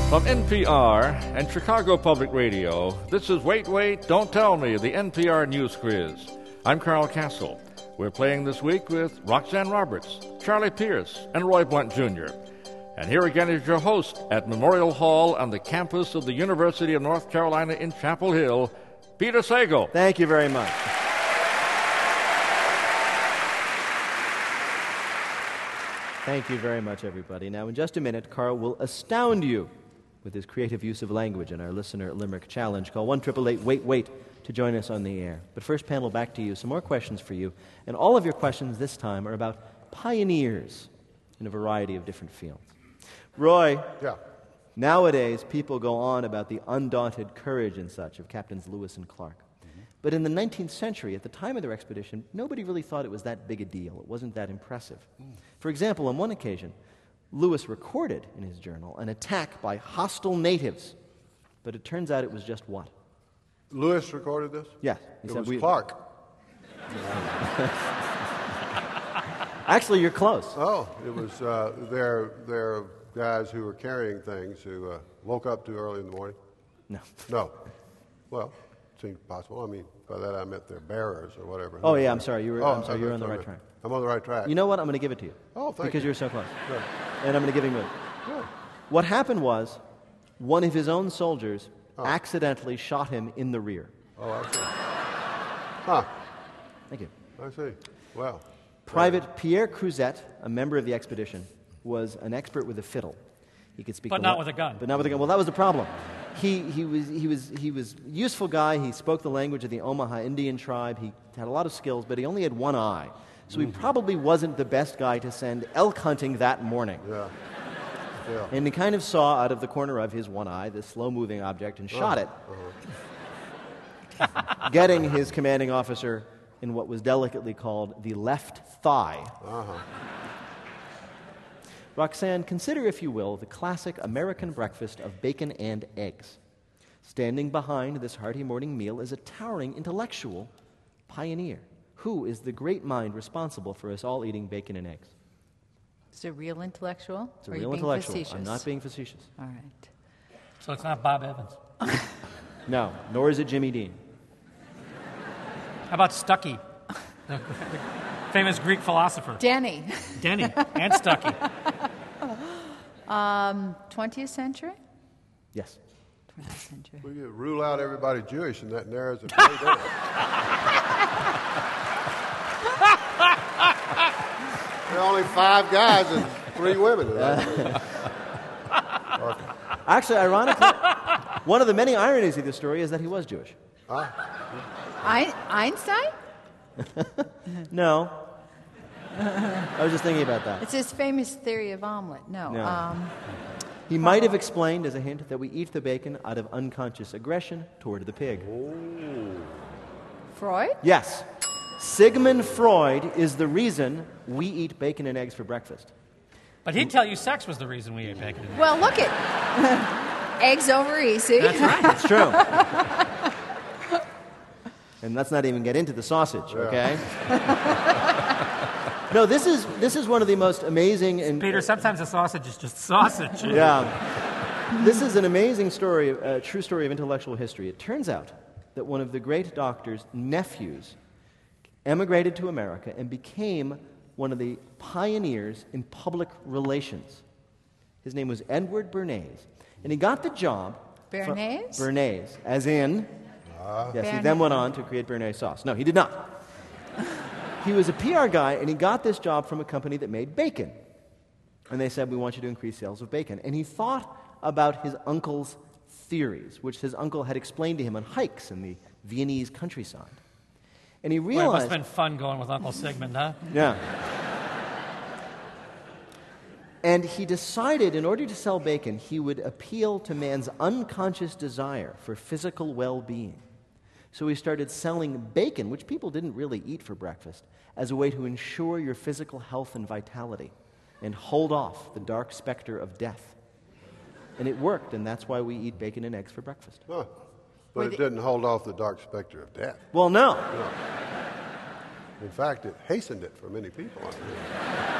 From NPR and Chicago Public Radio, this is Wait, Wait, Don't Tell Me, the NPR News Quiz. I'm Carl Castle. We're playing this week with Roxanne Roberts, Charlie Pierce, and Roy Blunt Jr. And here again is your host at Memorial Hall on the campus of the University of North Carolina in Chapel Hill, Peter Sagal. Thank you very much. Thank you very much, everybody. Now, in just a minute, Carl will astound you with his creative use of language in our Listener Limerick Challenge. Call 1-888-WAIT-WAIT to join us on the air. But first, panel, back to you. Some more questions for you. And all of your questions this time are about pioneers in a variety of different fields. Roy, Yeah. nowadays people go on about the undaunted courage and such of Captains Lewis and Clark. But in the 19th century, at the time of their expedition, nobody really thought it was that big a deal. It wasn't that impressive. For example, on one occasion, Lewis recorded in his journal an attack by hostile natives. But it turns out it was just what? Lewis recorded this? Yes. It was Clark. Actually, you're close. Oh, it was their guys who were carrying things who woke up too early in the morning. No. No. Well, seemed possible. I mean, by that I meant their bearers or whatever. Oh, yeah, I'm sorry. You're on the right track. I'm on the right track. You know what? I'm going to give it to you. Oh, thank you. Because you're so close. Good. And I'm going to give him it. Good. What happened was, one of his own soldiers accidentally shot him in the rear. Oh, I see. Huh. Thank you. I see. Well. Private Pierre Cruzet, a member of the expedition, was an expert with a fiddle. He could speak, but not with a gun. But not with a gun. Well, that was the problem. He was a useful guy. He spoke the language of the Omaha Indian tribe. He had a lot of skills, but he only had one eye. So he probably wasn't the best guy to send elk hunting that morning. Yeah. Yeah. And he kind of saw out of the corner of his one eye this slow-moving object and shot it, getting his commanding officer in what was delicately called the left thigh. Roxanne, consider, if you will, the classic American breakfast of bacon and eggs. Standing behind this hearty morning meal is a towering intellectual pioneer. Who is the great mind responsible for us all eating bacon and eggs? Is it a real intellectual? It's a or are you real being intellectual. Facetious? I'm not being facetious. All right. So it's not Bob Evans. No, nor is it Jimmy Dean. How about Stuckey, the famous Greek philosopher? Denny. Denny and Stuckey. 20th century? Yes. 20th century. We could rule out everybody Jewish, and that narrows it way down. There are only 5 guys and 3 women. Actually, ironically, one of the many ironies of this story is that he was Jewish. Einstein? No. I was just thinking about that. It's his famous theory of omelet. No. He might have explained as a hint that we eat the bacon out of unconscious aggression toward the pig. Freud? Yes. Sigmund Freud is the reason we eat bacon and eggs for breakfast. But he'd tell you sex was the reason we ate bacon and eggs. Well, look at eggs over easy. That's right. It's true. And let's not even get into the sausage, okay? No, this is one of the most amazing and Peter, sometimes a sausage is just sausage. yeah. This is an amazing story, a true story of intellectual history. It turns out that one of the great doctor's nephews emigrated to America and became one of the pioneers in public relations. His name was Edward Bernays. And he got the job... Bernays? Bernays, as in... Yes, he then went on to create Bernays sauce. No, he did not. He was a PR guy, and he got this job from a company that made bacon. And they said, we want you to increase sales of bacon. And he thought about his uncle's theories, which his uncle had explained to him on hikes in the Viennese countryside. And he realized... Well, it must have been fun going with Uncle Sigmund, huh? Yeah. And he decided, in order to sell bacon, he would appeal to man's unconscious desire for physical well-being. So he started selling bacon, which people didn't really eat for breakfast, as a way to ensure your physical health and vitality and hold off the dark specter of death. And it worked, and that's why we eat bacon and eggs for breakfast. Huh. But it didn't hold off the dark specter of death. Well, no. In fact, it hastened it for many people.